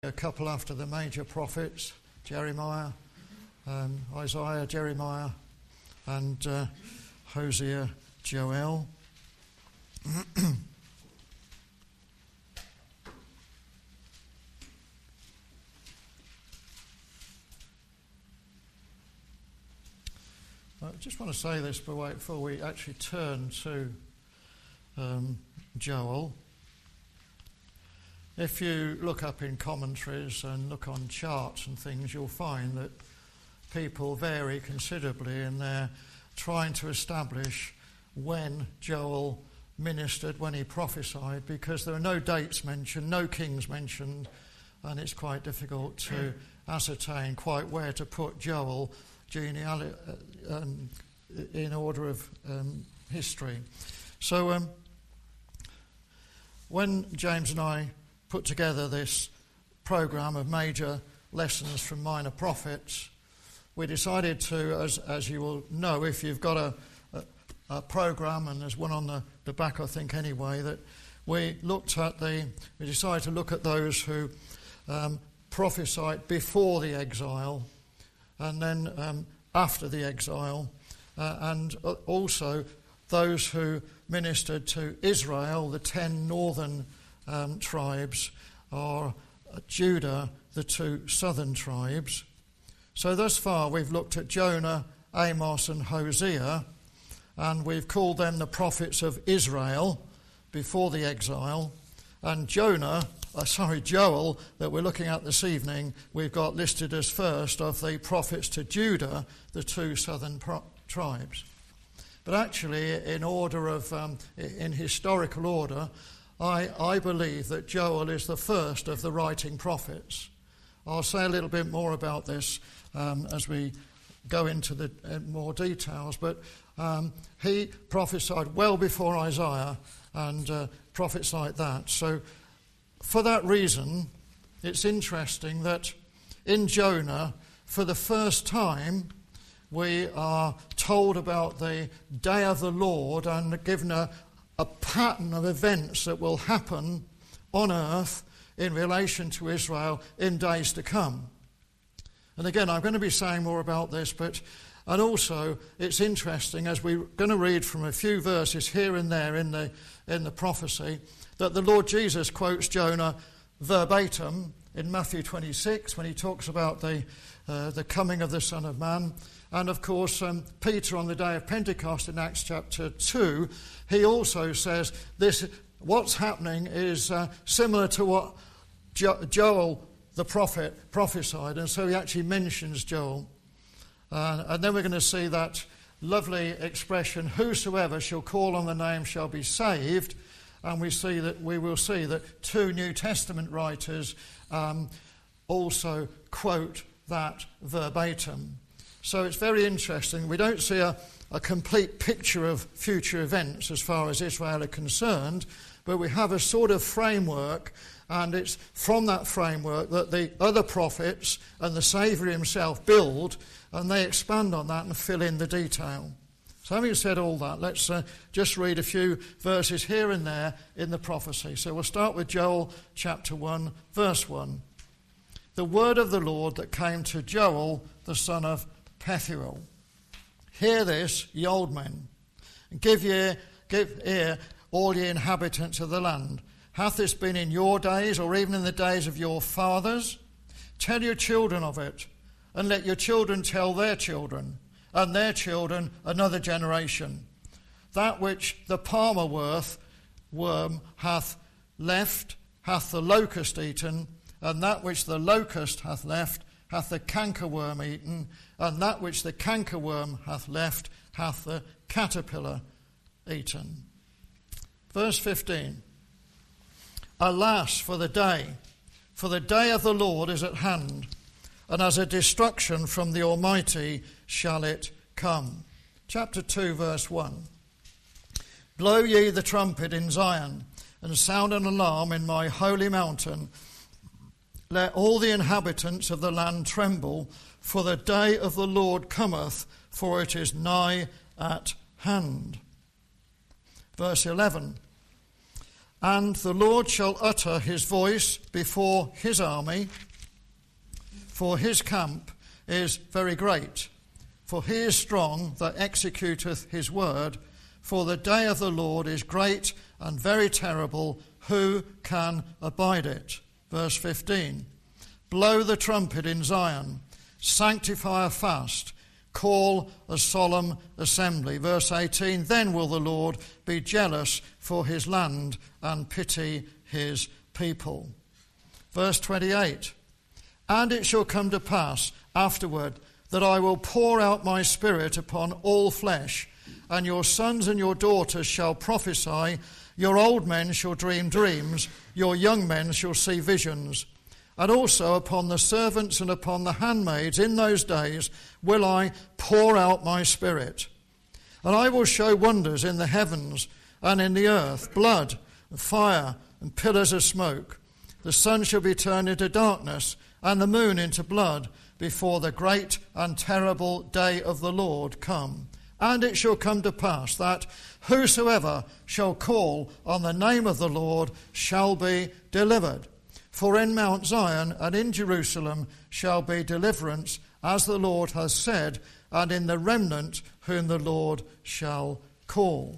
A couple after the major prophets, Jeremiah, Isaiah, Jeremiah, and Hosea, Joel. I just want to say this before we actually turn to Joel. If you look up in commentaries and look on charts and things, you'll find that people vary considerably in their trying to establish when Joel ministered, when he prophesied, because there are no dates mentioned, no kings mentioned, and it's quite difficult to ascertain quite where to put Joel genealogy in order of history. So when James and I put together this program of major lessons from minor prophets, we decided to, as you will know, if you've got a program, and there's one on the back, I think anyway, that we decided to look at those who prophesied before the exile, and then after the exile, and also those who ministered to Israel, the 10 northern tribes, or Judah, the 2 southern tribes. So thus far we've looked at Jonah, Amos and Hosea, and we've called them the prophets of Israel before the exile. And Joel, that we're looking at this evening, we've got listed as first of the prophets to Judah, the 2 southern tribes. But actually, in historical order, I believe that Joel is the first of the writing prophets. I'll say a little bit more about this as we go into the more details, but he prophesied well before Isaiah and prophets like that. So for that reason, it's interesting that in Jonah, for the first time, we are told about the day of the Lord and given a pattern of events that will happen on earth in relation to Israel in days to come. And again, I'm going to be saying more about this, and also it's interesting, as we're going to read from a few verses here and there in the prophecy, that the Lord Jesus quotes Jonah verbatim in Matthew 26 when he talks about the coming of the Son of Man. And of course, Peter on the day of Pentecost in Acts chapter 2, he also says this: what's happening is similar to what Joel the prophet prophesied, and so he actually mentions Joel. And then we're going to see that lovely expression, whosoever shall call on the name shall be saved, and we will see that 2 New Testament writers also quote that verbatim. So it's very interesting. We don't see a complete picture of future events as far as Israel are concerned, but we have a sort of framework, and it's from that framework that the other prophets and the Saviour himself build, and they expand on that and fill in the detail. So having said all that, let's just read a few verses here and there in the prophecy. So we'll start with Joel chapter 1, verse 1. The word of the Lord that came to Joel, the son of Pethuel. Hear this, ye old men, and give ear, all ye inhabitants of the land. Hath this been in your days, or even in the days of your fathers? Tell your children of it, and let your children tell their children, and their children another generation. That which the palmer worm hath left, hath the locust eaten, and that which the locust hath left, hath the cankerworm eaten, and that which the cankerworm hath left, hath the caterpillar eaten. Verse 15. Alas for the day of the Lord is at hand, and as a destruction from the Almighty shall it come. Chapter 2, verse 1. Blow ye the trumpet in Zion, and sound an alarm in my holy mountain. Let all the inhabitants of the land tremble, for the day of the Lord cometh, for it is nigh at hand. Verse 11. And the Lord shall utter his voice before his army, for his camp is very great. For he is strong that executeth his word. For the day of the Lord is great and very terrible. Who can abide it? Verse 15. Blow the trumpet in Zion. Sanctify a fast. Call a solemn assembly. Verse 18. Then will the Lord be jealous for his land and pity his people. Verse 28. And it shall come to pass afterward that I will pour out my spirit upon all flesh, and your sons and your daughters shall prophesy, your old men shall dream dreams, your young men shall see visions. And also upon the servants and upon the handmaids in those days will I pour out my spirit. And I will show wonders in the heavens and in the earth, blood, and fire, and pillars of smoke. The sun shall be turned into darkness, and the moon into blood, before the great and terrible day of the Lord come. And it shall come to pass that whosoever shall call on the name of the Lord shall be delivered. For in Mount Zion and in Jerusalem shall be deliverance, as the Lord has said, and in the remnant whom the Lord shall call.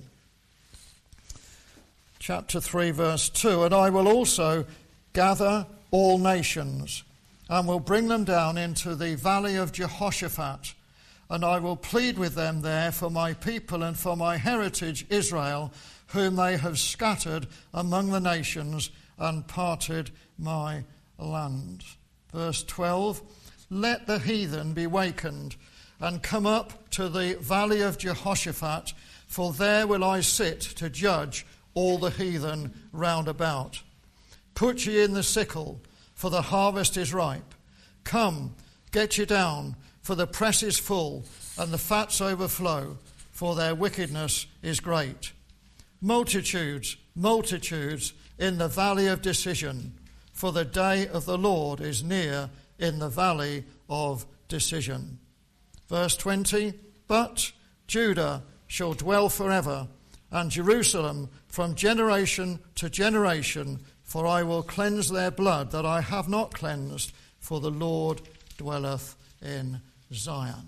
Chapter 3, verse 2, and I will also gather all nations, and will bring them down into the valley of Jehoshaphat, and I will plead with them there for my people and for my heritage Israel, whom they have scattered among the nations and parted my land. Verse 12, let the heathen be wakened, and come up to the valley of Jehoshaphat, for there will I sit to judge all the heathen round about. Put ye in the sickle, for the harvest is ripe. Come, get ye down, for the press is full, and the fats overflow, for their wickedness is great. Multitudes, multitudes in the valley of decision, for the day of the Lord is near in the valley of decision. Verse 20, but Judah shall dwell forever, and Jerusalem from generation to generation, for I will cleanse their blood that I have not cleansed, for the Lord dwelleth in Zion.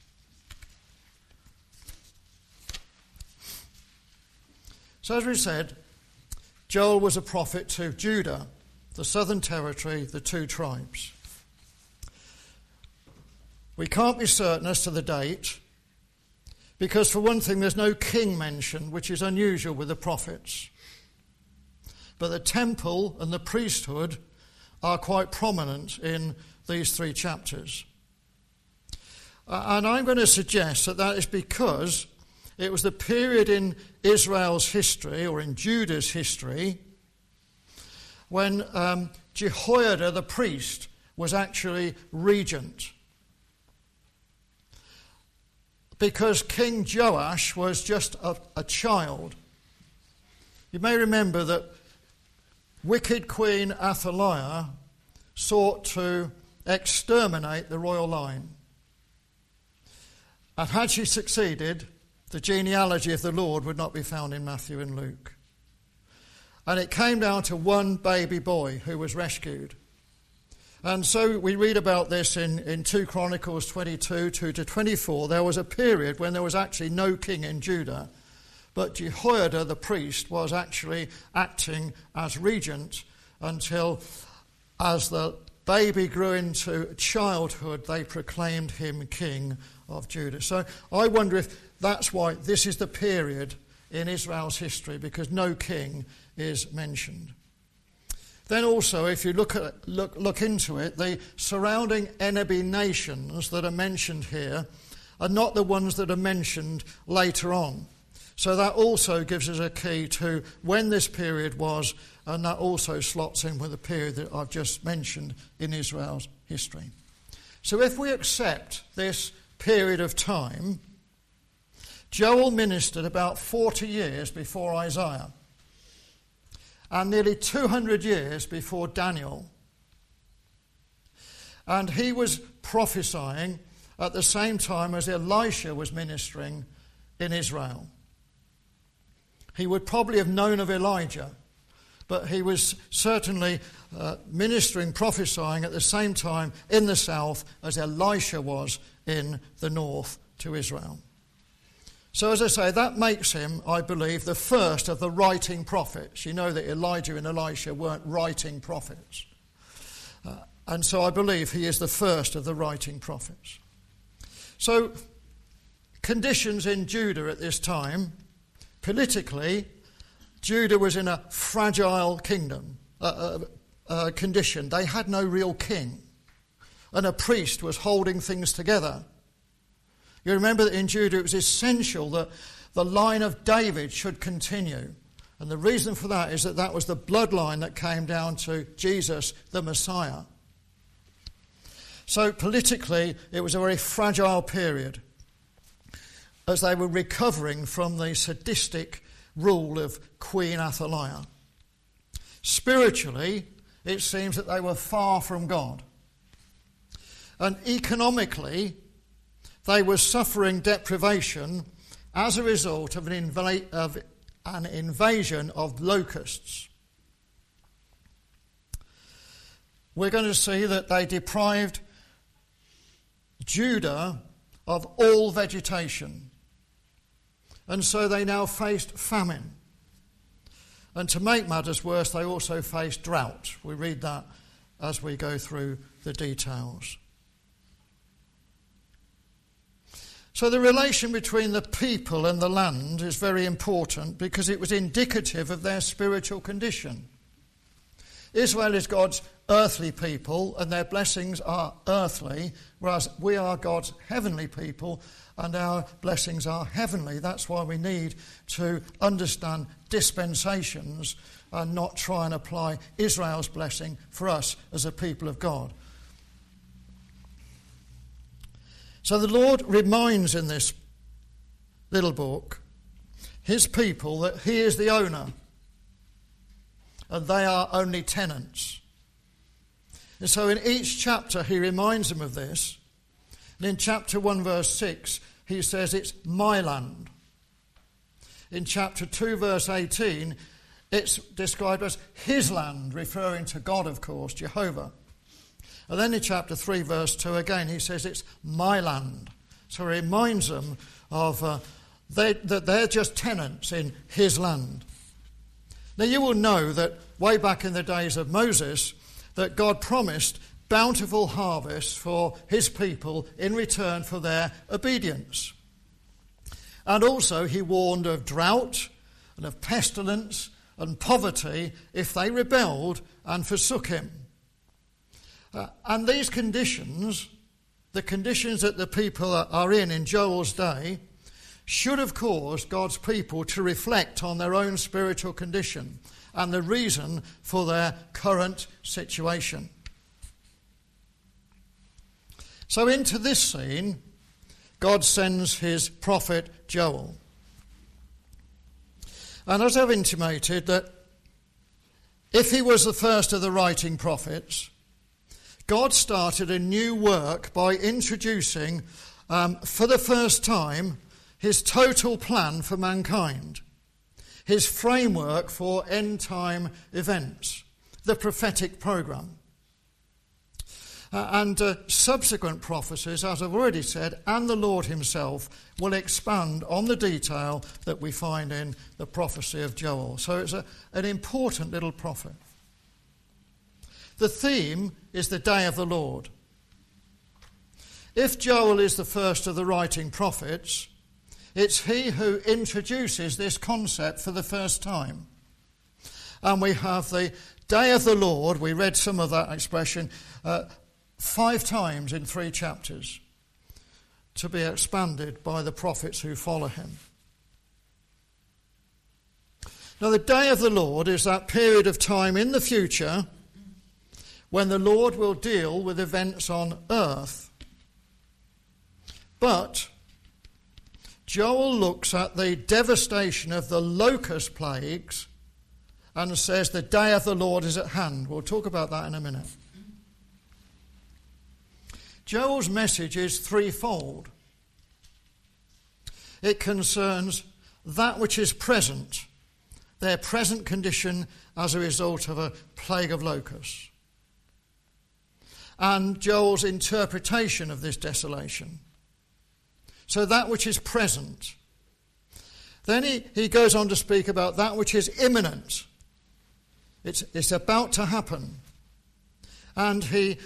So as we said, Joel was a prophet to Judah, the southern territory, the two tribes. We can't be certain as to the date, because for one thing there's no king mentioned, which is unusual with the prophets. But the temple and the priesthood are quite prominent in these three chapters. And I'm going to suggest that that is because it was the period in Israel's history, or in Judah's history, when Jehoiada the priest was actually regent. Because King Joash was just a child. You may remember that wicked Queen Athaliah sought to exterminate the royal line. And had she succeeded, the genealogy of the Lord would not be found in Matthew and Luke. And it came down to one baby boy who was rescued. And so we read about this in 2 Chronicles 22, 2-24. There was a period when there was actually no king in Judah, but Jehoiada the priest was actually acting as regent until, as the baby grew into childhood, they proclaimed him king of Judah. So I wonder if that's why this is the period in Israel's history, because no king is mentioned. Then also, if you look into it, the surrounding enemy nations that are mentioned here are not the ones that are mentioned later on. So that also gives us a key to when this period was, and that also slots in with the period that I've just mentioned in Israel's history. So if we accept this period of time, Joel ministered about 40 years before Isaiah, and nearly 200 years before Daniel. And he was prophesying at the same time as Elisha was ministering in Israel. He would probably have known of Elijah, but he was certainly ministering, prophesying at the same time in the south as Elisha was in the north to Israel. So as I say, that makes him, I believe, the first of the writing prophets. You know that Elijah and Elisha weren't writing prophets. And so I believe he is the first of the writing prophets. So conditions in Judah at this time, politically, Judah was in a fragile condition. They had no real king, and a priest was holding things together. You remember that in Judah it was essential that the line of David should continue. And the reason for that is that that was the bloodline that came down to Jesus, the Messiah. So politically, it was a very fragile period as they were recovering from the sadistic rule of Queen Athaliah. Spiritually, it seems that they were far from God. And economically, they were suffering deprivation as a result of an invasion of locusts. We're going to see that they deprived Judah of all vegetation. And so they now faced famine. And to make matters worse, they also faced drought. We read that as we go through the details. So the relation between the people and the land is very important because it was indicative of their spiritual condition. Israel is God's earthly people and their blessings are earthly, whereas we are God's heavenly people and our blessings are heavenly. That's why we need to understand dispensations and not try and apply Israel's blessing for us as a people of God. So the Lord reminds in this little book his people that he is the owner and they are only tenants. And so in each chapter he reminds them of this. And in chapter 1 verse 6 he says it's my land. In chapter 2 verse 18 it's described as his land, referring to God, of course, Jehovah. And then in chapter 3 verse 2 again he says it's my land. So he reminds them of that they're just tenants in his land. Now you will know that way back in the days of Moses that God promised bountiful harvests for his people in return for their obedience. And also he warned of drought and of pestilence and poverty if they rebelled and forsook him. And these conditions, the conditions that the people are in Joel's day, should have caused God's people to reflect on their own spiritual condition and the reason for their current situation. So into this scene, God sends his prophet Joel. And as I've intimated, that if he was the first of the writing prophets, God started a new work by introducing, for the first time, his total plan for mankind, his framework for end-time events, the prophetic program. And subsequent prophecies, as I've already said, and the Lord himself will expand on the detail that we find in the prophecy of Joel. So it's an important little prophet. The theme is the day of the Lord. If Joel is the first of the writing prophets, it's he who introduces this concept for the first time. And we have the day of the Lord, we read some of that expression 5 times in 3 chapters, to be expanded by the prophets who follow him. Now the day of the Lord is that period of time in the future when the Lord will deal with events on earth. But Joel looks at the devastation of the locust plagues and says the day of the Lord is at hand. We'll talk about that in a minute. Joel's message is threefold. It concerns that which is present, their present condition as a result of a plague of locusts, and Joel's interpretation of this desolation. So that which is present. Then he goes on to speak about that which is imminent. It's about to happen. And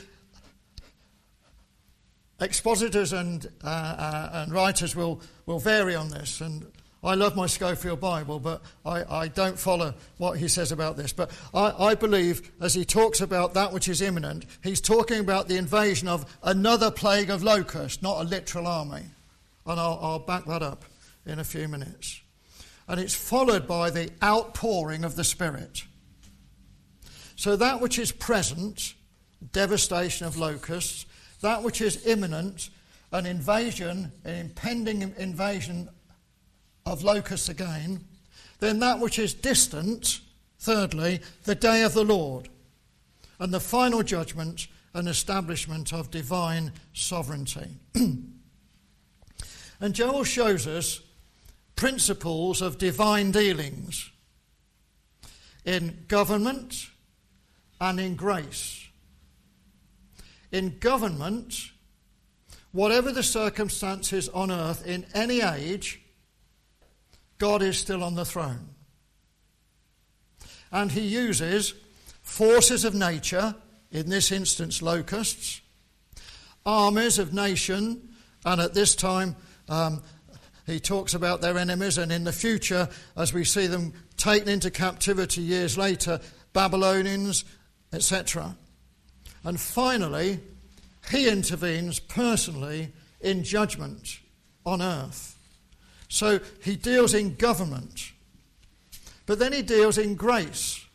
expositors and writers will vary on this. And I love my Schofield Bible, but I don't follow what he says about this. But I believe, as he talks about that which is imminent, he's talking about the invasion of another plague of locusts, not a literal army. And I'll back that up in a few minutes. And it's followed by the outpouring of the Spirit. So that which is present, devastation of locusts, that which is imminent, an impending invasion of locusts again, then that which is distant, thirdly, the day of the Lord, and the final judgment and establishment of divine sovereignty. And Joel shows us principles of divine dealings in government and in grace. In government, whatever the circumstances on earth in any age, God is still on the throne. And he uses forces of nature, in this instance locusts, armies of nation, and at this time he talks about their enemies, and in the future, as we see them taken into captivity years later, Babylonians, etc. And finally, he intervenes personally in judgment on earth. So he deals in government, but then he deals in grace.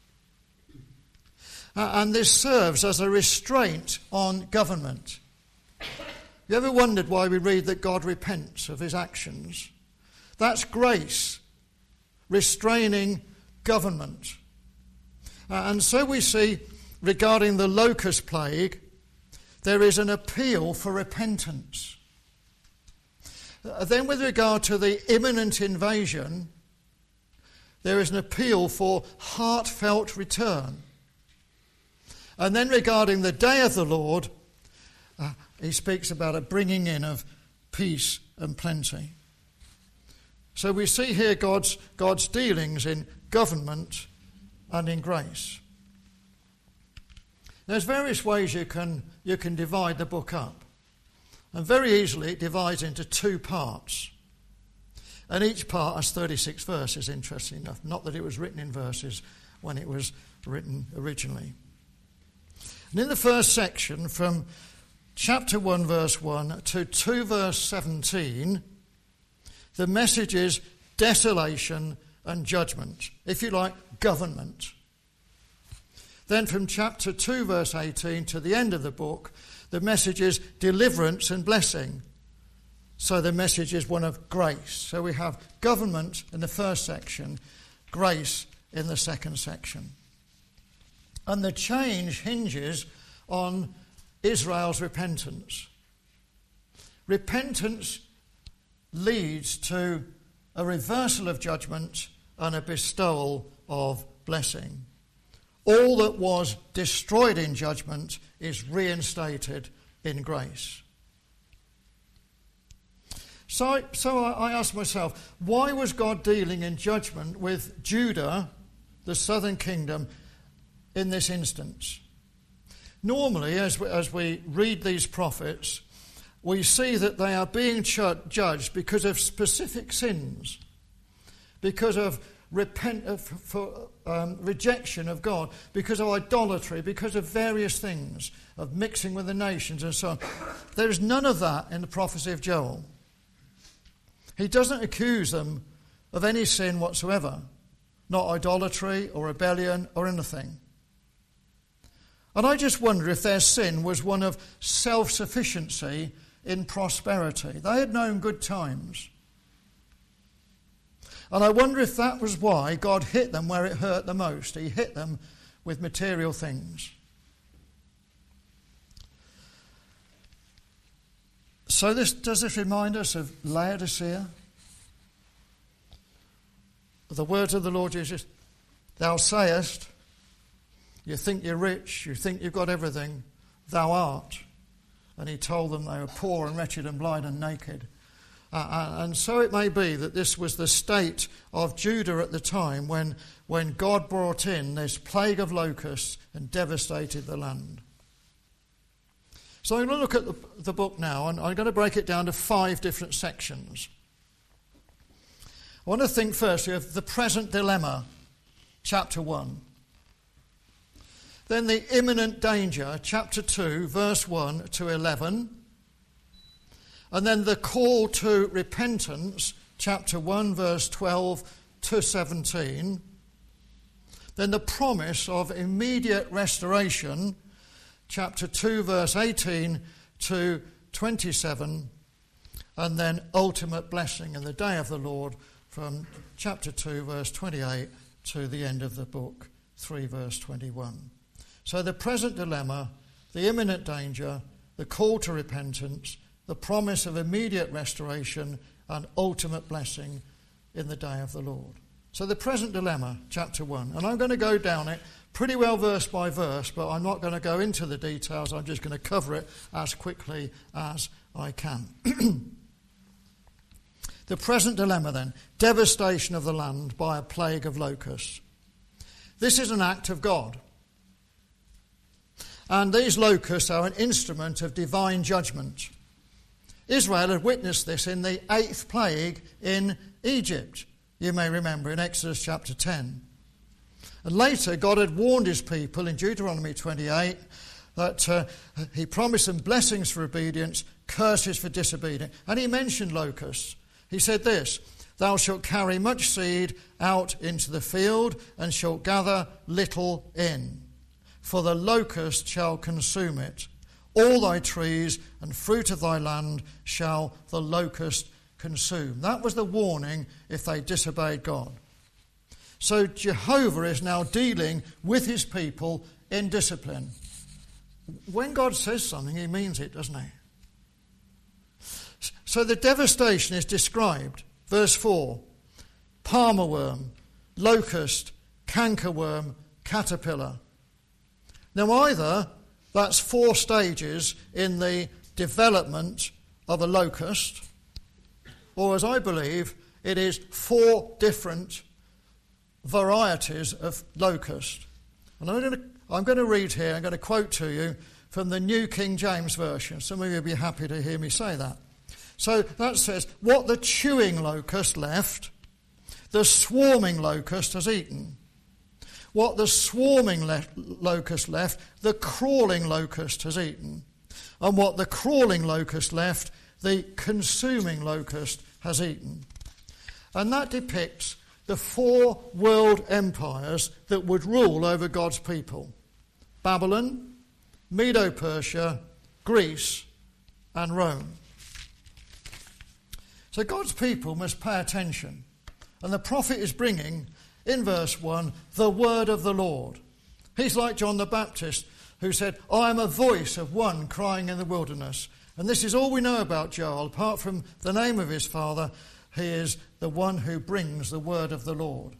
And this serves as a restraint on government. You ever wondered why we read that God repents of his actions? That's grace, restraining government. And so we see, regarding the locust plague, there is an appeal for repentance. Then with regard to the imminent invasion, there is an appeal for heartfelt return. And then regarding the day of the Lord, he speaks about a bringing in of peace and plenty. So we see here God's dealings in government and in grace. There's various ways you can divide the book up. And very easily it divides into two parts. And each part has 36 verses, interesting enough. Not that it was written in verses when it was written originally. And in the first section, from chapter 1, verse 1 to 2, verse 17, the message is desolation and judgment. If you like, government. Then from chapter 2, verse 18 to the end of the book, the message is deliverance and blessing. So the message is one of grace. So we have government in the first section, grace in the second section. And the change hinges on Israel's repentance. Repentance leads to a reversal of judgment and a bestowal of blessing. All that was destroyed in judgment is reinstated in grace. So I asked myself, why was God dealing in judgment with Judah, the southern kingdom, in this instance? Normally, as we read these prophets, we see that they are being judged because of specific sins, because of rejection of God, because of idolatry, because of various things, of mixing with the nations and so on. There is none of that in the prophecy of Joel. He doesn't accuse them of any sin whatsoever, not idolatry or rebellion or anything. And I just wonder if their sin was one of self-sufficiency in prosperity. They had known good times. And I wonder if that was why God hit them where it hurt the most. He hit them with material things. So does this remind us of Laodicea? The words of the Lord Jesus, Thou sayest, you think you're rich, you think you've got everything, thou art. And he told them they were poor and wretched and blind and naked. And so it may be that this was the state of Judah at the time when God brought in this plague of locusts and devastated the land. So I'm going to look at the book now, and I'm going to break it down to 5 different sections. I want to think firstly of the present dilemma, chapter 1. Then the imminent danger, chapter 2, verse 1 to 11. And then the call to repentance, chapter 1, verse 12 to 17. Then the promise of immediate restoration, chapter 2, verse 18 to 27. And then ultimate blessing in the day of the Lord from chapter 2, verse 28 to the end of the book, 3, verse 21. So the present dilemma, the imminent danger, the call to repentance, the promise of immediate restoration and ultimate blessing in the day of the Lord. So the present dilemma, chapter 1. And I'm going to go down it pretty well verse by verse, but I'm not going to go into the details. I'm just going to cover it as quickly as I can. The present dilemma then, devastation of the land by a plague of locusts. This is an act of God. And these locusts are an instrument of divine judgment. Israel had witnessed this in the 8th plague in Egypt, you may remember, in Exodus chapter 10. And later, God had warned his people in Deuteronomy 28 that he promised them blessings for obedience, curses for disobedience. And he mentioned locusts. He said this, thou shalt carry much seed out into the field and shalt gather little in, for the locust shall consume it. All thy trees and fruit of thy land shall the locust consume. That was the warning if they disobeyed God. So Jehovah is now dealing with his people in discipline. When God says something, he means it, doesn't he? So the devastation is described. Verse 4, palmer worm, locust, cankerworm, caterpillar. Now either that's 4 stages in the development of a locust, or as I believe, it is 4 different varieties of locust. And I'm going to read here, I'm going to quote to you from the New King James Version. Some of you will be happy to hear me say that. So that says, what the chewing locust left, the swarming locust has eaten. What the swarming locust left, the crawling locust has eaten. And what the crawling locust left, the consuming locust has eaten. And that depicts the 4 world empires that would rule over God's people. Babylon, Medo-Persia, Greece, and Rome. So God's people must pay attention. And the prophet is bringing, in verse 1, the word of the Lord. He's like John the Baptist, who said, I am a voice of one crying in the wilderness. And this is all we know about Joel. Apart from the name of his father, he is the one who brings the word of the Lord.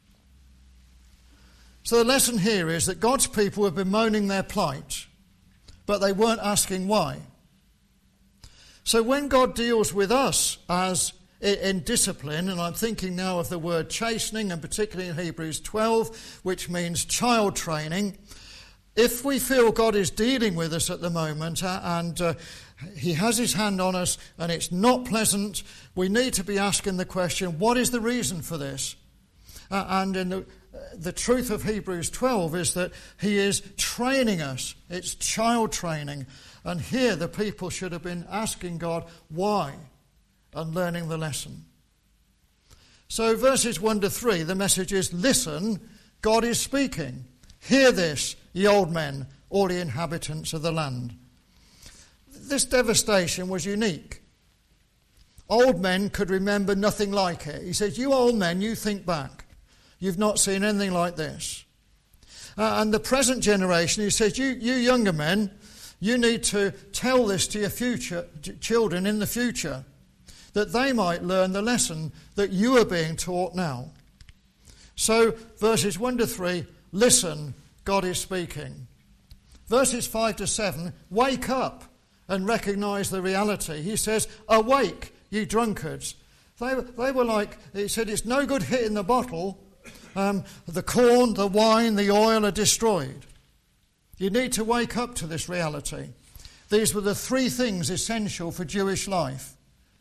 So the lesson here is that God's people have been bemoaning their plight, but they weren't asking why. So when God deals with us as in discipline, and I'm thinking now of the word chastening, and particularly in Hebrews 12, which means child training, if we feel God is dealing with us at the moment and he has his hand on us and it's not pleasant, we need to be asking the question, what is the reason for this? And in the truth of Hebrews 12 is that he is training us. It's child training. And here the people should have been asking God why and learning the lesson. So verses 1 to 3, the message is, listen, God is speaking. Hear this, ye old men, all the inhabitants of the land. This devastation was unique. Old men could remember nothing like it. He says, you old men, you think back. You've not seen anything like this. And the present generation, he says, you younger men, you need to tell this to your future children in the future, that they might learn the lesson that you are being taught now. So verses 1 to 3, listen, God is speaking. Verses 5 to 7, wake up and recognise the reality. He says, awake, ye drunkards. They were like, he said, it's no good hitting the bottle. The corn, the wine, the oil are destroyed. You need to wake up to this reality. These were the three things essential for Jewish life: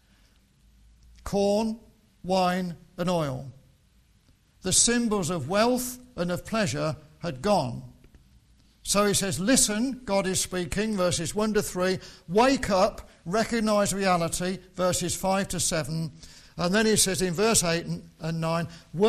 corn, wine, and oil. The symbols of wealth and of pleasure had gone. So he says, listen, God is speaking, verses 1 to 3. Wake up, recognise reality, verses 5 to 7. And then he says in verse 8 and 9,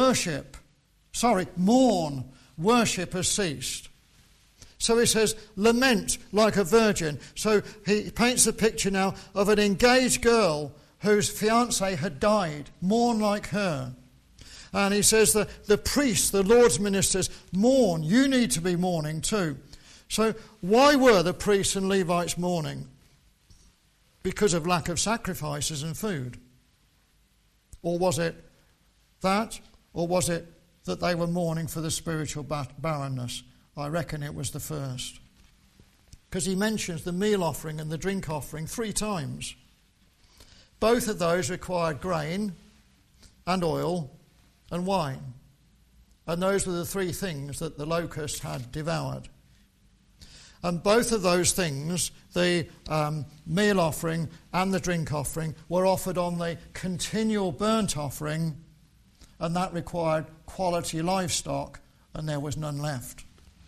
mourn, worship has ceased. So he says, lament like a virgin. So he paints the picture now of an engaged girl whose fiancé had died. Mourn like her. And he says that the priests, the Lord's ministers, mourn. You need to be mourning too. So why were the priests and Levites mourning? Because of lack of sacrifices and food. Or was it that? Or was it that they were mourning for the spiritual barrenness? I reckon it was the first. Because he mentions the meal offering and the drink offering 3 times. Both of those required grain and oil and wine. And those were the 3 things that the locusts had devoured. And both of those things, the meal offering and the drink offering, were offered on the continual burnt offering, and that required quality livestock, and there was none left.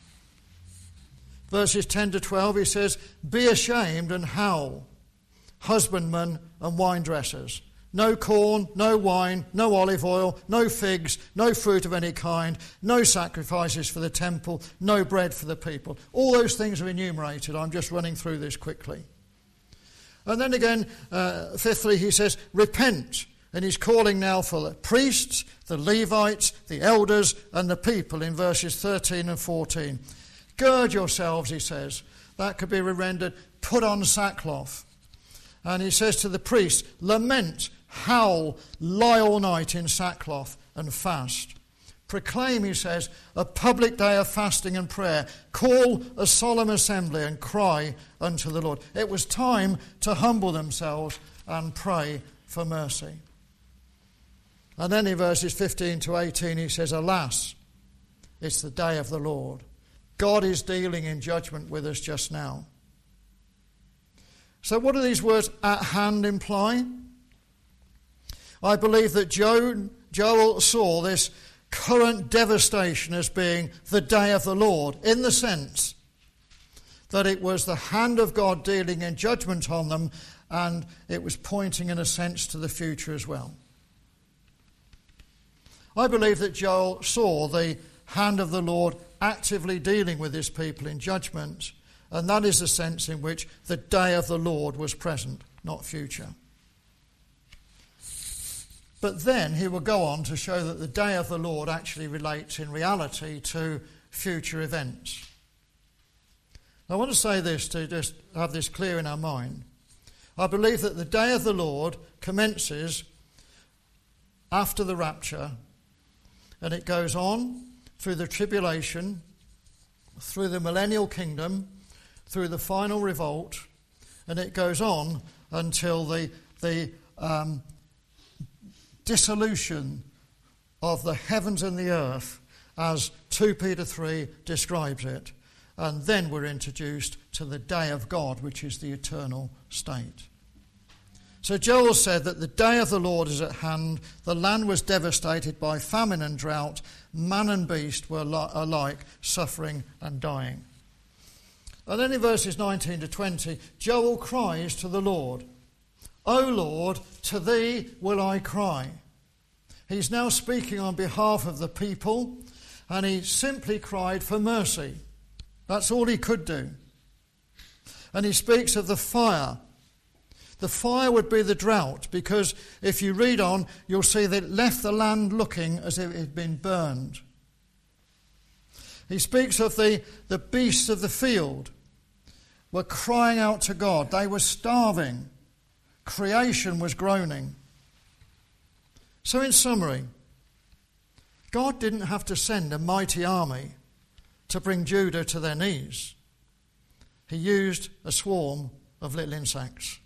Verses 10 to 12, he says, be ashamed and howl, husbandmen and wine dressers. No corn, no wine, no olive oil, no figs, no fruit of any kind, no sacrifices for the temple, no bread for the people. All those things are enumerated. I'm just running through this quickly. And then again, fifthly, he says, repent. And he's calling now for the priests, the Levites, the elders, and the people in verses 13 and 14. Gird yourselves, he says. That could be rendered, put on sackcloth. And he says to the priests, lament, howl, lie all night in sackcloth and fast. Proclaim, he says, a public day of fasting and prayer. Call a solemn assembly and cry unto the Lord. It was time to humble themselves and pray for mercy. And then in verses 15 to 18 he says, alas, it's the day of the Lord. God is dealing in judgment with us just now. So what do these words at hand imply? I believe that Joel saw this current devastation as being the day of the Lord, in the sense that it was the hand of God dealing in judgment on them, and it was pointing in a sense to the future as well. I believe that Joel saw the hand of the Lord actively dealing with his people in judgment, and that is the sense in which the day of the Lord was present, not future. But then he will go on to show that the day of the Lord actually relates in reality to future events. I want to say this to just have this clear in our mind. I believe that the day of the Lord commences after the rapture, and it goes on through the tribulation, through the millennial kingdom, through the final revolt, and it goes on until the dissolution of the heavens and the earth, as 2 Peter 3 describes it. And then we're introduced to the day of God, which is the eternal state. So Joel said that the day of the Lord is at hand. The land was devastated by famine and drought. Man and beast were alike suffering and dying. And then in verses 19 to 20, Joel cries to the Lord, O Lord, to thee will I cry. He's now speaking on behalf of the people, and he simply cried for mercy. That's all he could do. And he speaks of the fire. The fire would be the drought, because if you read on, you'll see that it left the land looking as if it had been burned. He speaks of the beasts of the field were crying out to God. They were starving. Creation was groaning. So in summary, God didn't have to send a mighty army to bring Judah to their knees. He used a swarm of little insects.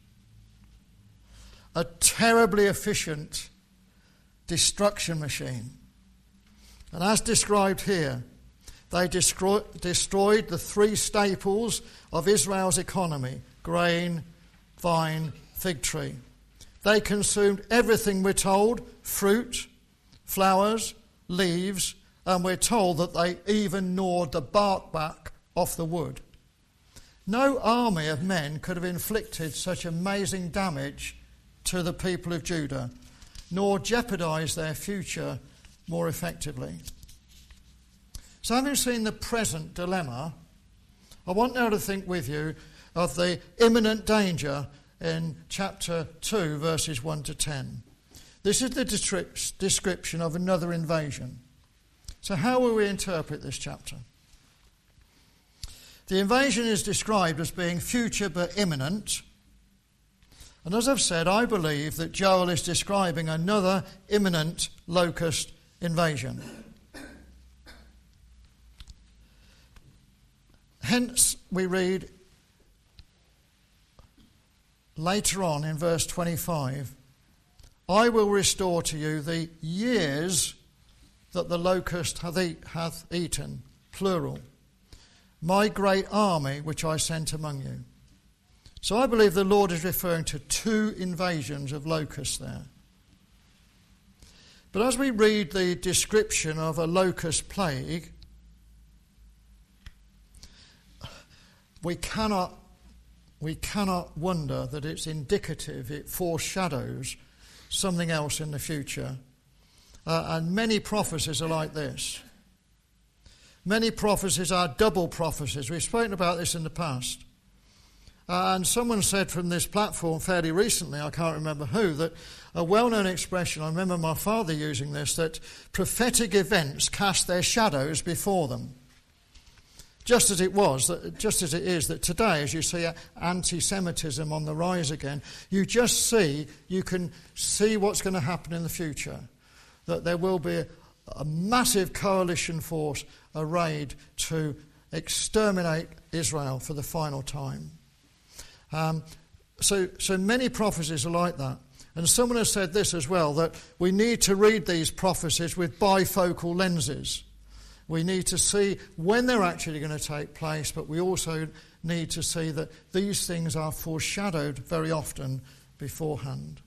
A terribly efficient destruction machine. And as described here, they destroyed the three staples of Israel's economy: grain, vine, fig tree. They consumed everything, we're told: fruit, flowers, leaves, and we're told that they even gnawed the bark back off the wood. No army of men could have inflicted such amazing damage to the people of Judah, nor jeopardised their future more effectively. So, having seen the present dilemma, I want now to think with you of the imminent danger in chapter 2, verses 1 to 10. This is the description of another invasion. So how will we interpret this chapter? The invasion is described as being future but imminent. And as I've said, I believe that Joel is describing another imminent locust invasion. Hence, we read later on in verse 25, I will restore to you the years that the locust hath eaten, plural, my great army which I sent among you. So I believe the Lord is referring to two invasions of locusts there. But as we read the description of a locust plague, we cannot wonder that it's indicative, it foreshadows something else in the future. And many prophecies are like this. Many prophecies are double prophecies. We've spoken about this in the past. And someone said from this platform fairly recently, I can't remember who, that a well-known expression, I remember my father using this, that prophetic events cast their shadows before them. Just as it is that today, as you see anti-Semitism on the rise again, you can see what's going to happen in the future. That there will be a massive coalition force arrayed to exterminate Israel for the final time. So many prophecies are like that. And someone has said this as well, that we need to read these prophecies with bifocal lenses. We need to see when they're actually going to take place, but we also need to see that these things are foreshadowed very often beforehand.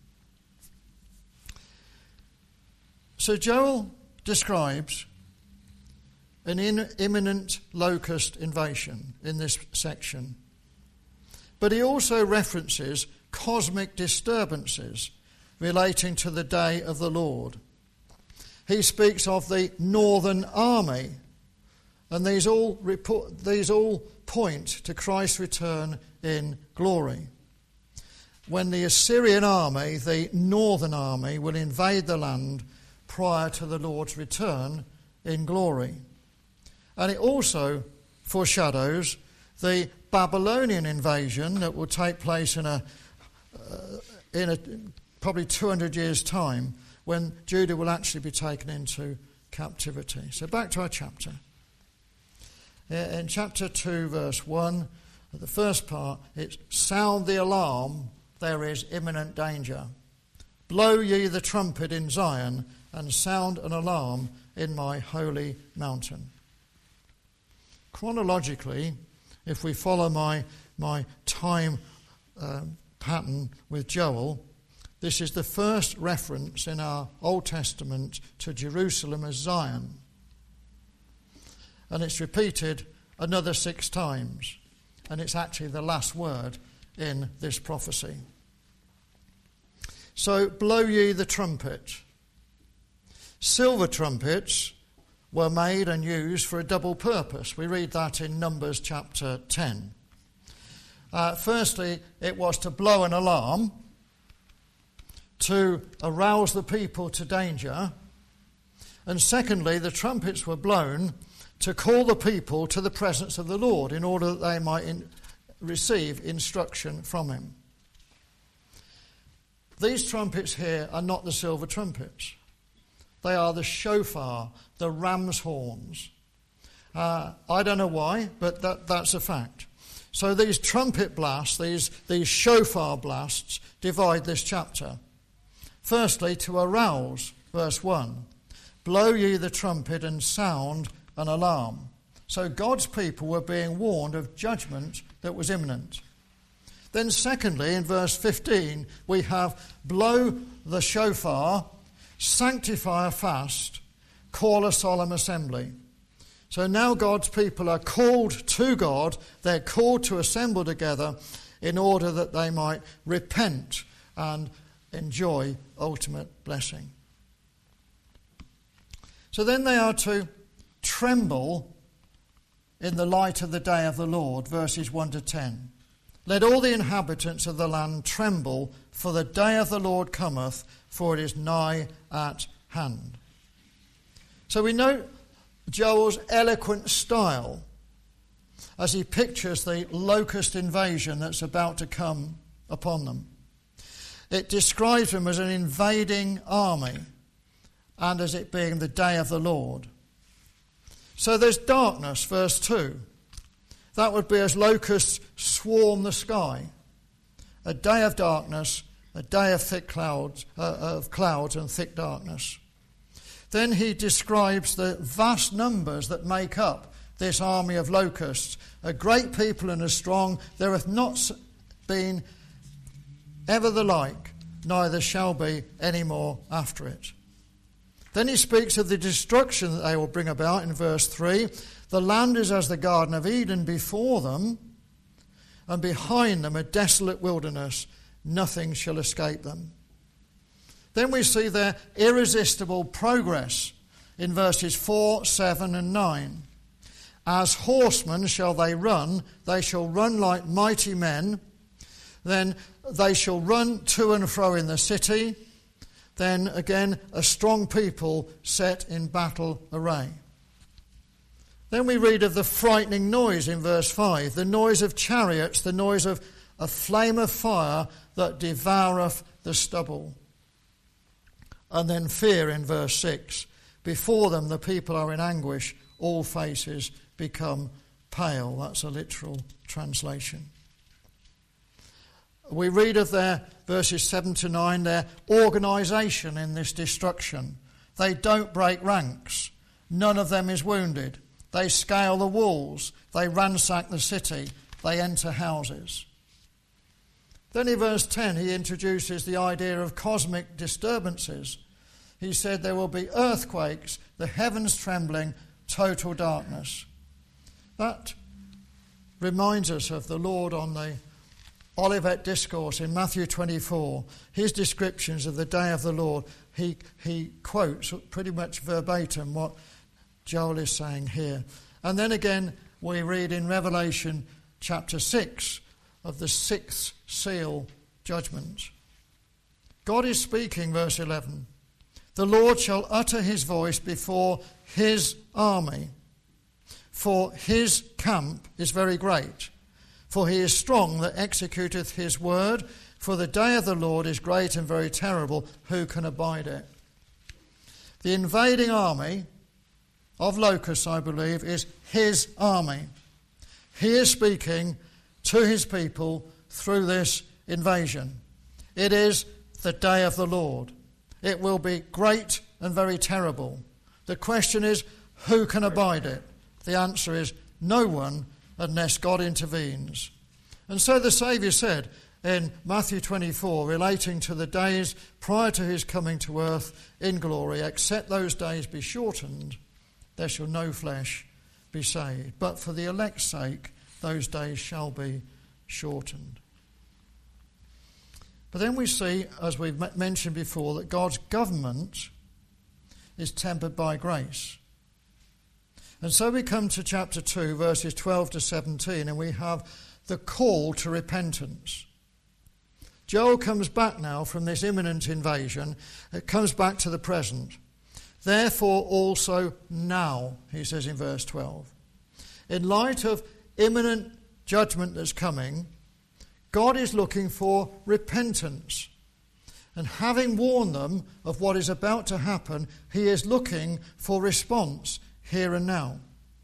So Joel describes an imminent locust invasion in this section. But he also references cosmic disturbances relating to the day of the Lord. He speaks of the northern army, and these all point to Christ's return in glory. When the Assyrian army, the northern army, will invade the land prior to the Lord's return in glory. And it also foreshadows the Babylonian invasion that will take place in a probably 200 years' time, when Judah will actually be taken into captivity. So back to our chapter. In chapter 2, verse 1, the first part, it's sound the alarm, there is imminent danger. Blow ye the trumpet in Zion, and sound an alarm in my holy mountain. Chronologically, if we follow my time pattern with Joel, this is the first reference in our Old Testament to Jerusalem as Zion. And it's repeated another 6 times. And it's actually the last word in this prophecy. So, blow ye the trumpet. Silver trumpets were made and used for a double purpose. We read that in Numbers chapter 10. Firstly, it was to blow an alarm, to arouse the people to danger. And secondly, the trumpets were blown to call the people to the presence of the Lord in order that they might receive instruction from him. These trumpets here are not the silver trumpets. They are the shofar, the ram's horns. I don't know why, but that's a fact. So these trumpet blasts, these shofar blasts, divide this chapter. Firstly, to arouse, verse 1. Blow ye the trumpet and sound an alarm. So God's people were being warned of judgment that was imminent. Then secondly, in verse 15, we have blow the shofar, sanctify a fast, call a solemn assembly. So now God's people are called to God, they're called to assemble together in order that they might repent and enjoy ultimate blessing. So then they are to tremble in the light of the day of the Lord, verses 1 to 10. Let all the inhabitants of the land tremble, for the day of the Lord cometh, for it is nigh at hand. So we note Joel's eloquent style as he pictures the locust invasion that's about to come upon them. It describes them as an invading army and as it being the day of the Lord. So there's darkness, verse 2. That would be as locusts swarm the sky. A day of darkness, a day of thick clouds, and thick darkness. Then he describes the vast numbers that make up this army of locusts. A great people and a strong, there hath not been ever the like, neither shall be any more after it. Then he speaks of the destruction that they will bring about in verse 3. The land is as the Garden of Eden before them, and behind them a desolate wilderness. Nothing shall escape them. Then we see their irresistible progress in verses 4, 7 and 9. As horsemen shall they shall run like mighty men. Then they shall run to and fro in the city. Then again a strong people set in battle array. Then we read of the frightening noise in verse 5, the noise of chariots, the noise of a flame of fire that devoureth the stubble. And then fear in verse 6. Before them the people are in anguish, all faces become pale. That's a literal translation. We read of their, verses 7 to 9, their organisation in this destruction. They don't break ranks. None of them is wounded. They scale the walls. They ransack the city. They enter houses. Then in verse 10 he introduces the idea of cosmic disturbances. He said there will be earthquakes, the heavens trembling, total darkness. That reminds us of the Lord on the Olivet Discourse in Matthew 24. His descriptions of the day of the Lord, he quotes pretty much verbatim what Joel is saying here. And then again we read in Revelation chapter 6 of the sixth seal judgment. God is speaking, verse 11. The Lord shall utter his voice before his army, for his camp is very great. For he is strong that executeth his word, for the day of the Lord is great and very terrible. Who can abide it? The invading army of locusts, I believe, is his army. He is speaking to his people through this invasion. It is the day of the Lord. It will be great and very terrible. The question is, who can abide it? The answer is no one unless God intervenes. And so the Saviour said in Matthew 24, relating to the days prior to his coming to earth in glory, except those days be shortened, there shall no flesh be saved. But for the elect's sake, those days shall be shortened. But then we see, as we've mentioned before, that God's government is tempered by grace. And so we come to chapter 2, verses 12 to 17, and we have the call to repentance. Joel comes back now from this imminent invasion. It comes back to the present. Therefore also now, he says in verse 12. In light of imminent judgment that's coming, God is looking for repentance. And having warned them of what is about to happen, he is looking for response here and now.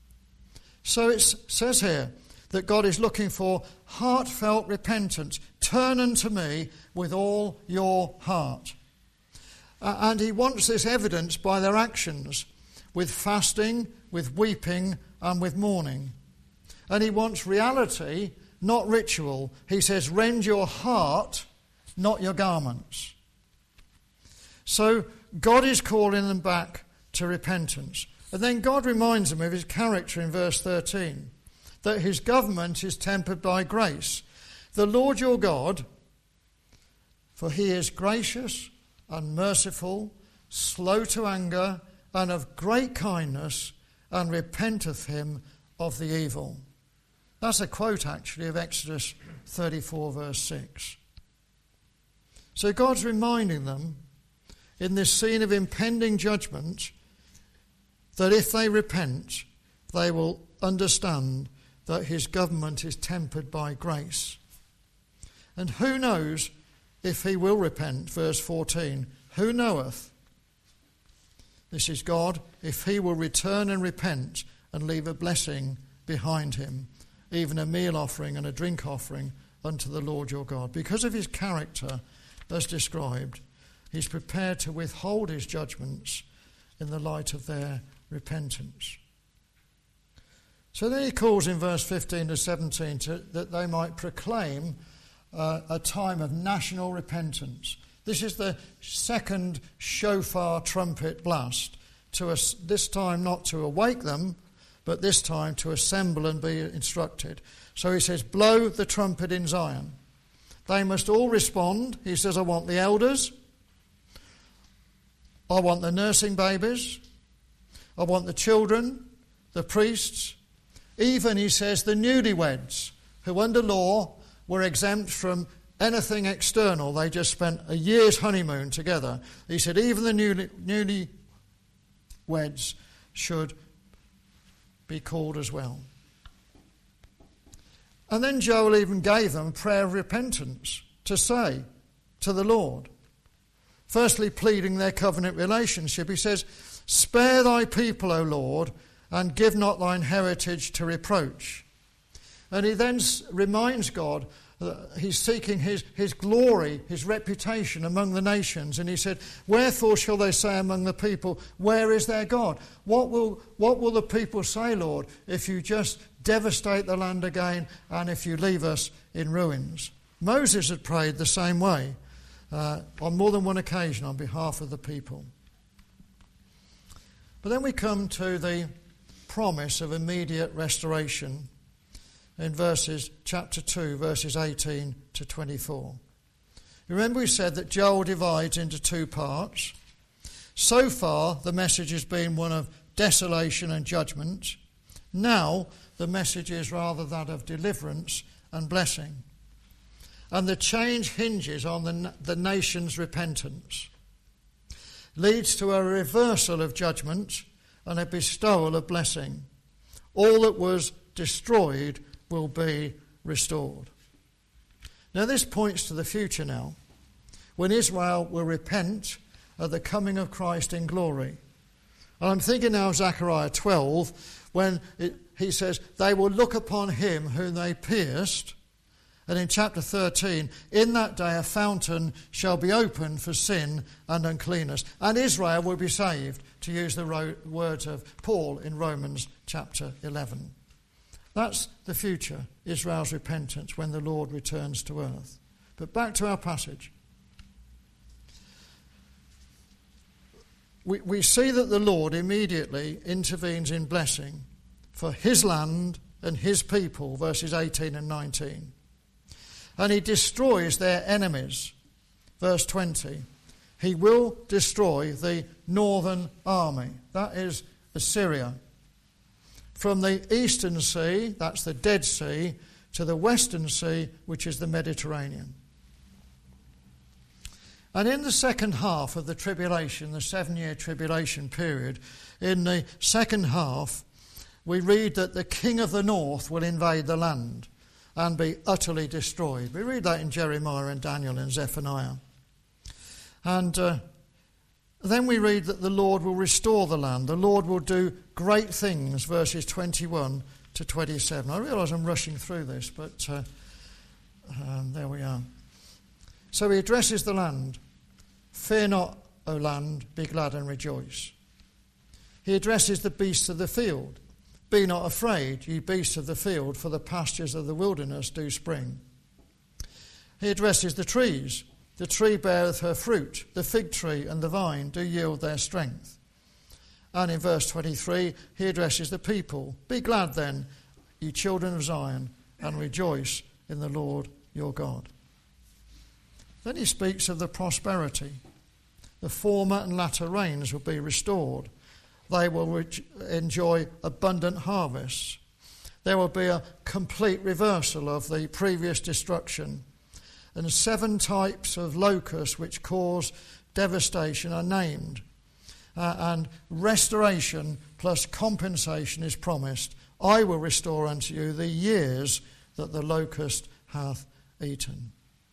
So it says here that God is looking for heartfelt repentance. Turn unto me with all your heart. And he wants this evidenced by their actions, with fasting, with weeping, and with mourning. And he wants reality, not ritual. He says, rend your heart, not your garments. So God is calling them back to repentance. And then God reminds them of his character in verse 13, that his government is tempered by grace. The Lord your God, for he is gracious and merciful, slow to anger, and of great kindness, and repenteth him of the evil. That's a quote, actually, of Exodus 34, verse 6. So God's reminding them, in this scene of impending judgment, that if they repent, they will understand that his government is tempered by grace. And who knows if he will repent? Verse 14, who knoweth? This is God, if he will return and repent and leave a blessing behind him, even a meal offering and a drink offering unto the Lord your God. Because of his character, as described, he's prepared to withhold his judgments in the light of their repentance. So then he calls in verse 15 to 17 that they might proclaim a time of national repentance. This is the second shofar trumpet blast, this time not to awake them, but this time to assemble and be instructed. So he says, blow the trumpet in Zion. They must all respond. He says, I want the elders. I want the nursing babies. I want the children, the priests. Even, he says, the newlyweds, who under law were exempt from anything external. They just spent a year's honeymoon together. He said, even the newlyweds should be called as well. And then Joel even gave them a prayer of repentance to say to the Lord. Firstly, pleading their covenant relationship. He says, spare thy people, O Lord, and give not thine heritage to reproach. And he then reminds God that he's seeking his glory, his reputation among the nations. And he said, wherefore shall they say among the people, where is their God? What will the people say, Lord, if you just devastate the land again and if you leave us in ruins? Moses had prayed the same way on more than one occasion on behalf of the people. But then we come to the promise of immediate restoration in chapter 2, verses 18 to 24. Remember we said that Joel divides into two parts. So far, the message has been one of desolation and judgment. Now, the message is rather that of deliverance and blessing. And the change hinges on the nation's repentance. Leads to a reversal of judgment and a bestowal of blessing. All that was destroyed will be restored. Now this points to the future now, when Israel will repent at the coming of Christ in glory. And I'm thinking now of Zechariah 12, when he says, they will look upon him whom they pierced. And in chapter 13, in that day a fountain shall be opened for sin and uncleanness, and Israel will be saved, to use the words of Paul in Romans chapter 11. That's the future, Israel's repentance, when the Lord returns to earth. But back to our passage. We see that the Lord immediately intervenes in blessing for his land and his people, verses 18 and 19. And he destroys their enemies, verse 20. He will destroy the northern army, that is Assyria. From the eastern sea, that's the Dead Sea, to the western sea, which is the Mediterranean. And in the second half of the tribulation, the 7-year tribulation period, in the second half, we read that the king of the north will invade the land and be utterly destroyed. We read that in Jeremiah and Daniel and Zephaniah. And then we read that the Lord will restore the land. The Lord will do great things, verses 21 to 27. I realise I'm rushing through this, but there we are. So he addresses the land. Fear not, O land, be glad and rejoice. He addresses the beasts of the field. Be not afraid, ye beasts of the field, for the pastures of the wilderness do spring. He addresses the trees. The tree beareth her fruit, the fig tree and the vine do yield their strength. And in verse 23, he addresses the people. Be glad then, ye children of Zion, and rejoice in the Lord your God. Then he speaks of the prosperity. The former and latter rains will be restored. They will enjoy abundant harvests. There will be a complete reversal of the previous destruction. And 7 types of locusts which cause devastation are named. And restoration plus compensation is promised. I will restore unto you the years that the locust hath eaten.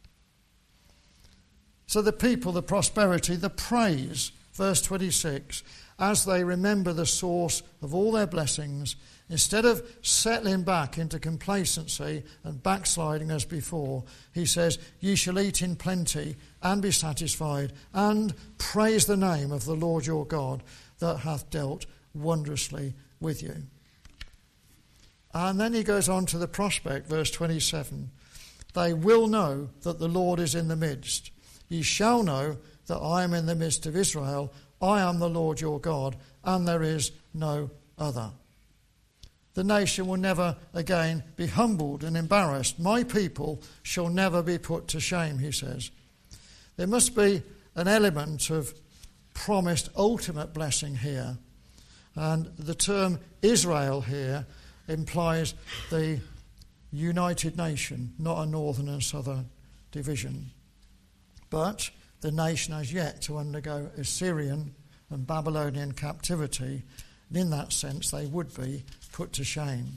So the people, the prosperity, the praise, verse 26, as they remember the source of all their blessings, instead of settling back into complacency and backsliding as before, he says, ye shall eat in plenty and be satisfied, and praise the name of the Lord your God that hath dealt wondrously with you. And then he goes on to the prospect, verse 27. They will know that the Lord is in the midst. Ye shall know that I am in the midst of Israel. I am the Lord your God, and there is no other. The nation will never again be humbled and embarrassed. My people shall never be put to shame, he says. There must be an element of promised ultimate blessing here. And the term Israel here implies the united nation, not a northern and southern division. But the nation has yet to undergo Assyrian and Babylonian captivity, and in that sense they would be put to shame.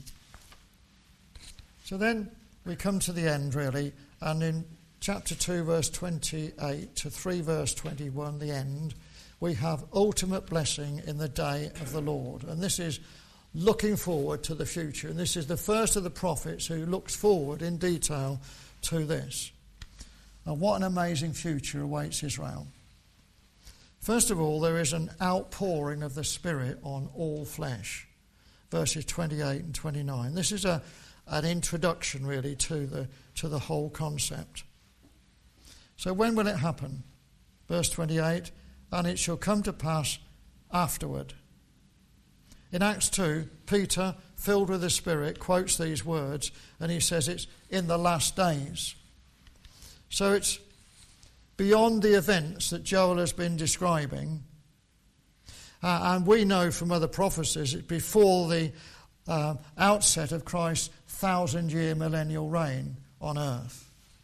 So then we come to the end, really, and in chapter 2, verse 28 to 3, verse 21, the end, we have ultimate blessing in the day of the Lord. And this is looking forward to the future. And this is the first of the prophets who looks forward in detail to this. And what an amazing future awaits Israel. First of all, there is an outpouring of the Spirit on all flesh. Verses 28 and 29. This is an introduction, really, to the whole concept. So when will it happen? Verse 28, and it shall come to pass afterward. In Acts 2, Peter, filled with the Spirit, quotes these words, and he says it's in the last days. So it's beyond the events that Joel has been describing. And we know from other prophecies it's before the outset of Christ's 1,000-year millennial reign on earth.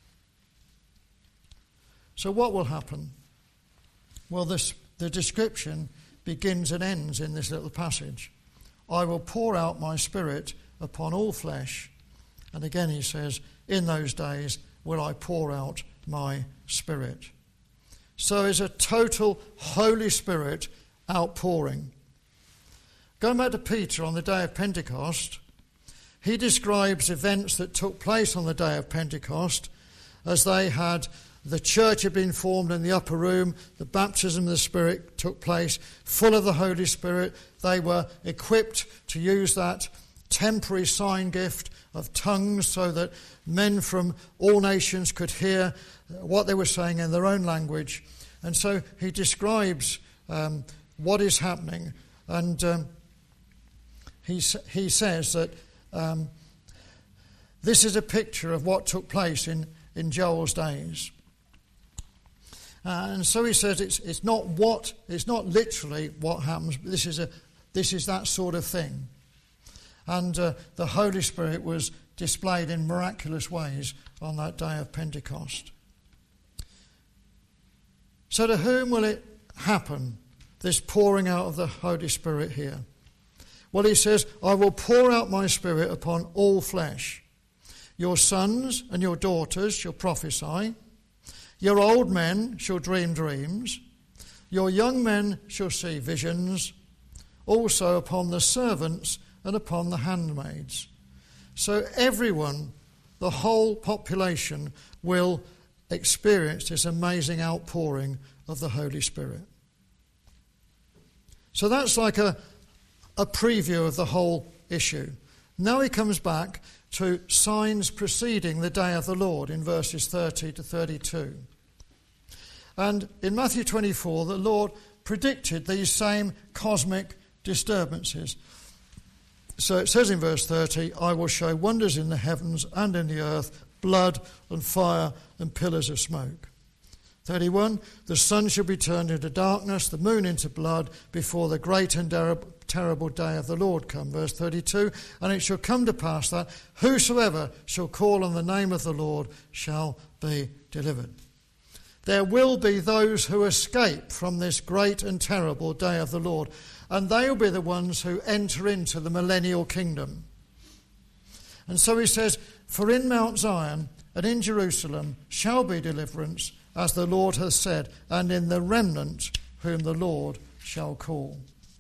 So what will happen? Well, the description begins and ends in this little passage. I will pour out my Spirit upon all flesh. And again he says, in those days will I pour out my Spirit. So is a total Holy Spirit outpouring. Going back to Peter on the day of Pentecost, he describes events that took place on the day of Pentecost as the church had been formed in the upper room, the baptism of the Spirit took place, full of the Holy Spirit. They were equipped to use that temporary sign gift of tongues so that men from all nations could hear what they were saying in their own language. And so he describes what is happening. And he says that this is a picture of what took place in Joel's days. And so he says it's not literally what happens, but this is that sort of thing. And the Holy Spirit was displayed in miraculous ways on that day of Pentecost. So to whom will it happen, this pouring out of the Holy Spirit here? Well, he says, I will pour out my Spirit upon all flesh. Your sons and your daughters shall prophesy. Your old men shall dream dreams, your young men shall see visions, also upon the servants and upon the handmaids. So everyone, the whole population, will experience this amazing outpouring of the Holy Spirit. So that's like a preview of the whole issue. Now he comes back to signs preceding the day of the Lord in verses 30 to 32. And in Matthew 24, the Lord predicted these same cosmic disturbances. So it says in verse 30, I will show wonders in the heavens and in the earth, blood and fire and pillars of smoke. 31, the sun shall be turned into darkness, the moon into blood, before the great and terrible day of the Lord come. Verse 32, and it shall come to pass that whosoever shall call on the name of the Lord shall be delivered. There will be those who escape from this great and terrible day of the Lord, and they will be the ones who enter into the millennial kingdom. And so he says, for in Mount Zion and in Jerusalem shall be deliverance, as the Lord has said, and in the remnant whom the Lord shall call.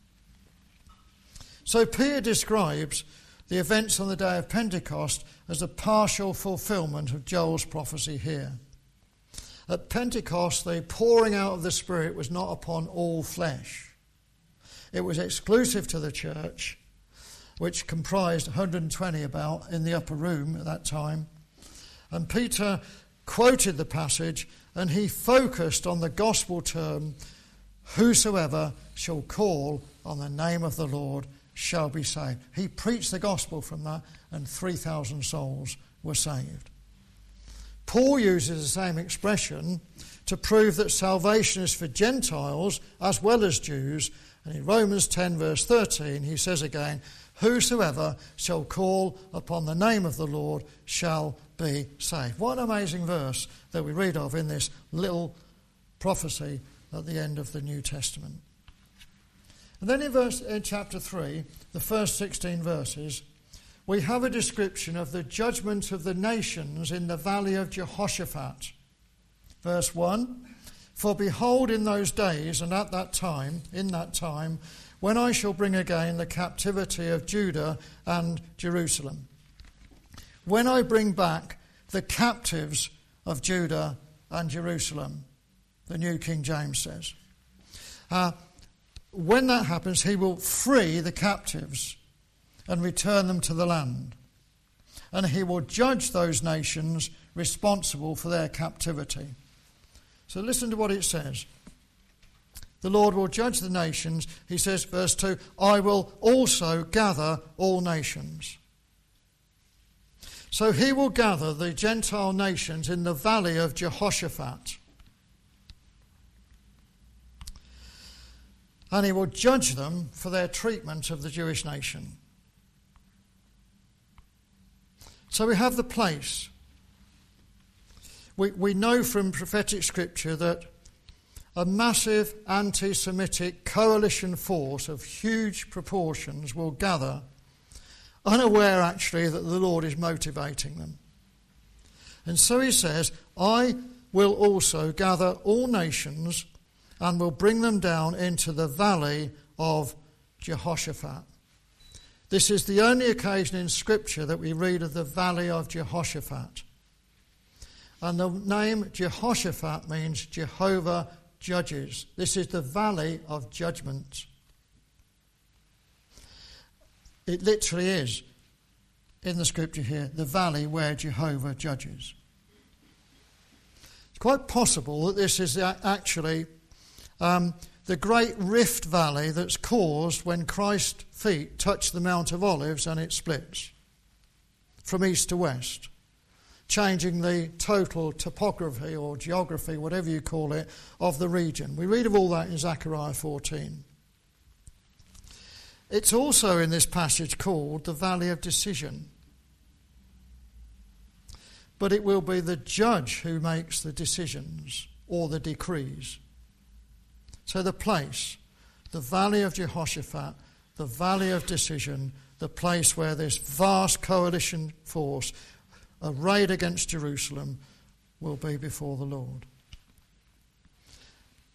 So Peter describes the events on the day of Pentecost as a partial fulfillment of Joel's prophecy here. At Pentecost, the pouring out of the Spirit was not upon all flesh. It was exclusive to the church, which comprised 120 about in the upper room at that time. And Peter quoted the passage, and he focused on the gospel term, whosoever shall call on the name of the Lord shall be saved. He preached the gospel from that, and 3,000 souls were saved. Paul uses the same expression to prove that salvation is for Gentiles as well as Jews. And in Romans 10 verse 13 he says again, whosoever shall call upon the name of the Lord shall be saved. What an amazing verse that we read of in this little prophecy at the end of the New Testament. And then in chapter 3, the first 16 verses, we have a description of the judgment of the nations in the valley of Jehoshaphat. Verse 1, for behold, in those days and at that time, in that time, when I shall bring again the captivity of Judah and Jerusalem. When I bring back the captives of Judah and Jerusalem, the New King James says. When that happens, he will free the captives and return them to the land. And he will judge those nations responsible for their captivity. So listen to what it says. The Lord will judge the nations. He says, verse 2, I will also gather all nations. So he will gather the Gentile nations in the valley of Jehoshaphat. And he will judge them for their treatment of the Jewish nation. So we have the place. We know from prophetic scripture that a massive anti-Semitic coalition force of huge proportions will gather, unaware actually that the Lord is motivating them. And so he says, I will also gather all nations and will bring them down into the valley of Jehoshaphat. This is the only occasion in Scripture that we read of the valley of Jehoshaphat. And the name Jehoshaphat means Jehovah judges. This is the valley of judgment. It literally is, in the Scripture here, the valley where Jehovah judges. It's quite possible that this is actually the great rift valley that's caused when Christ's feet touch the Mount of Olives and it splits from east to west, changing the total topography or geography, whatever you call it, of the region. We read of all that in Zechariah 14. It's also in this passage called the Valley of Decision. But it will be the judge who makes the decisions or the decrees. So the place, the Valley of Jehoshaphat, the Valley of Decision, the place where this vast coalition force arrayed against Jerusalem will be before the Lord.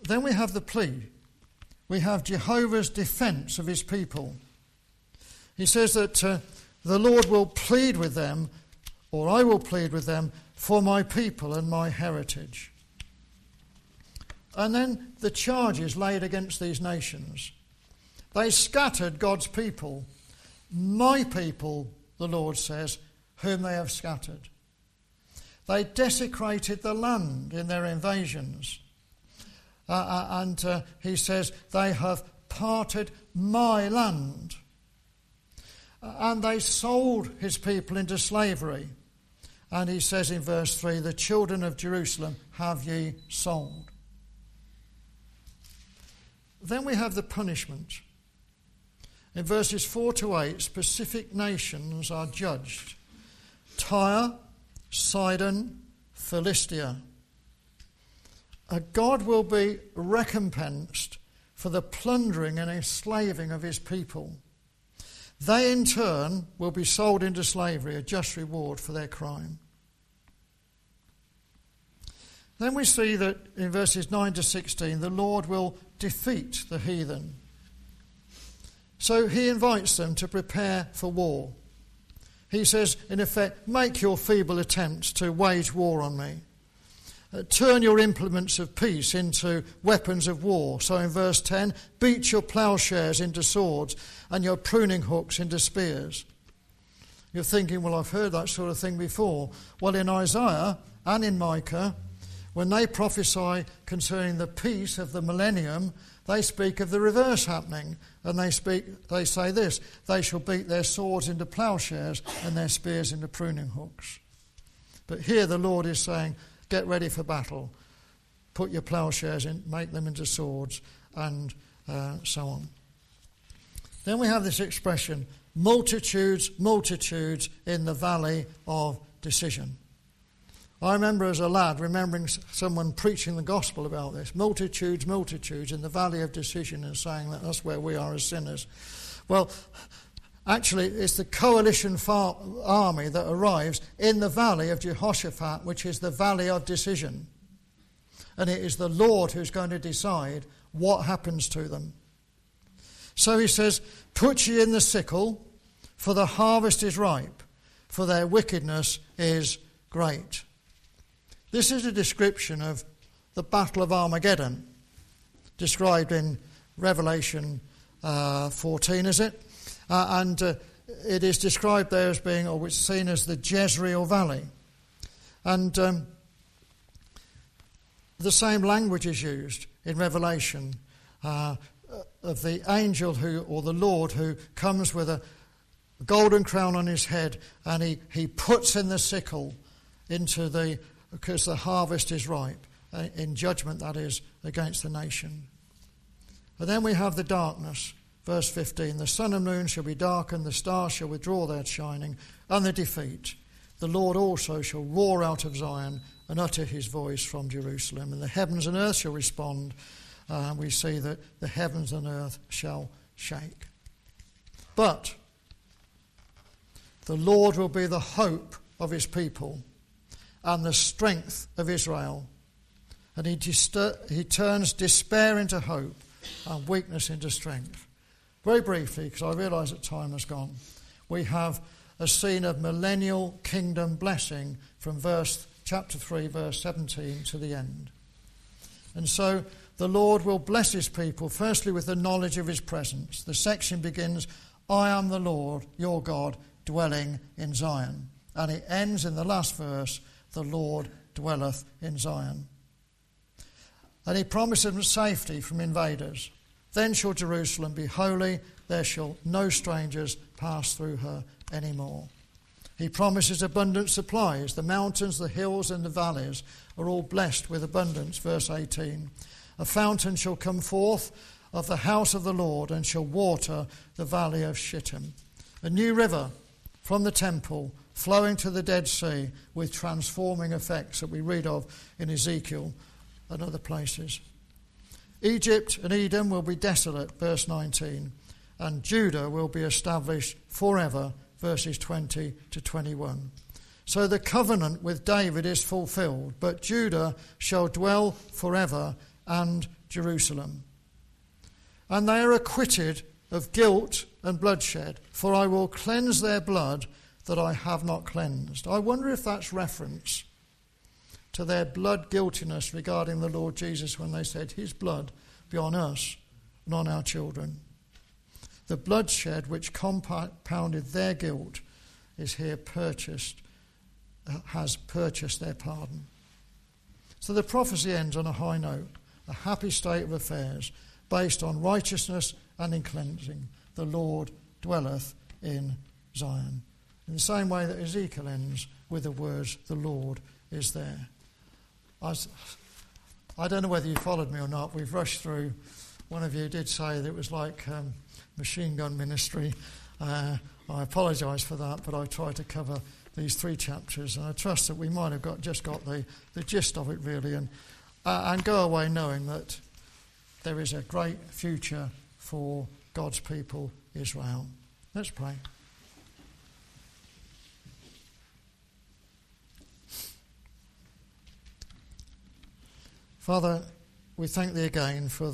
Then we have the plea. We have Jehovah's defence of his people. He says that the Lord will plead with them, or I will plead with them, for my people and my heritage. And then the charges laid against these nations. They scattered God's people. My people, the Lord says, whom they have scattered. They desecrated the land in their invasions. And he says, they have parted my land. And they sold his people into slavery. And he says in verse 3, the children of Jerusalem have ye sold. Then we have the punishment. In verses 4 to 8, specific nations are judged. Tyre, Sidon, Philistia. God will be recompensed for the plundering and enslaving of his people. They in turn will be sold into slavery, a just reward for their crime. Then we see that in verses 9 to 16, the Lord will defeat the heathen. So he invites them to prepare for war. He says, in effect, make your feeble attempts to wage war on me. Turn your implements of peace into weapons of war. So in verse 10, beat your plowshares into swords and your pruning hooks into spears. You're thinking, well, I've heard that sort of thing before. Well, in Isaiah and in Micah, when they prophesy concerning the peace of the millennium, they speak of the reverse happening. And they say this, they shall beat their swords into plowshares and their spears into pruning hooks. But here the Lord is saying, get ready for battle. Put your plowshares in, make them into swords, and so on. Then we have this expression, multitudes, multitudes in the valley of decision. I remember as a lad remembering someone preaching the gospel about this. Multitudes, multitudes in the valley of decision, and saying that that's where we are as sinners. Well, actually, it's the coalition army that arrives in the valley of Jehoshaphat, which is the valley of decision. And it is the Lord who's going to decide what happens to them. So he says, put ye in the sickle, for the harvest is ripe, for their wickedness is great. This is a description of the Battle of Armageddon, described in Revelation 14, is it? And it is described there as being, or it's seen as the Jezreel Valley. And the same language is used in Revelation of the angel who, or the Lord who comes with a golden crown on his head, and he puts in the sickle because the harvest is ripe, in judgment, that is, against the nation. And then we have the darkness. Verse 15, the sun and moon shall be darkened, the stars shall withdraw their shining, and the defeat. The Lord also shall roar out of Zion and utter his voice from Jerusalem. And the heavens and earth shall respond. We see that the heavens and earth shall shake. But the Lord will be the hope of his people and the strength of Israel. And he turns despair into hope and weakness into strength. Very briefly, because I realise that time has gone, we have a scene of millennial kingdom blessing from chapter 3, verse 17 to the end. And so the Lord will bless his people, firstly with the knowledge of his presence. The section begins, I am the Lord, your God, dwelling in Zion. And it ends in the last verse, the Lord dwelleth in Zion. And he promises them safety from invaders. Then shall Jerusalem be holy, there shall no strangers pass through her any more. He promises abundant supplies. The mountains, the hills and the valleys are all blessed with abundance. Verse 18. A fountain shall come forth of the house of the Lord and shall water the valley of Shittim. A new river from the temple flowing to the Dead Sea with transforming effects that we read of in Ezekiel and other places. Egypt and Edom will be desolate, verse 19, and Judah will be established forever, verses 20 to 21. So the covenant with David is fulfilled, but Judah shall dwell forever and Jerusalem. And they are acquitted of guilt and bloodshed, for I will cleanse their blood that I have not cleansed. I wonder if that's reference to their blood guiltiness regarding the Lord Jesus when they said, his blood be on us and on our children. The bloodshed which compounded their guilt is here has purchased their pardon. So the prophecy ends on a high note, a happy state of affairs based on righteousness and in cleansing. The Lord dwelleth in Zion. In the same way that Ezekiel ends with the words, the Lord is there. I don't know whether you followed me or not. We've rushed through. One of you did say that it was like machine gun ministry. I apologise for that, but I tried to cover these 3 chapters, and I trust that we might have got the gist of it really, and go away knowing that there is a great future for God's people, Israel. Let's pray. Father, we thank thee again for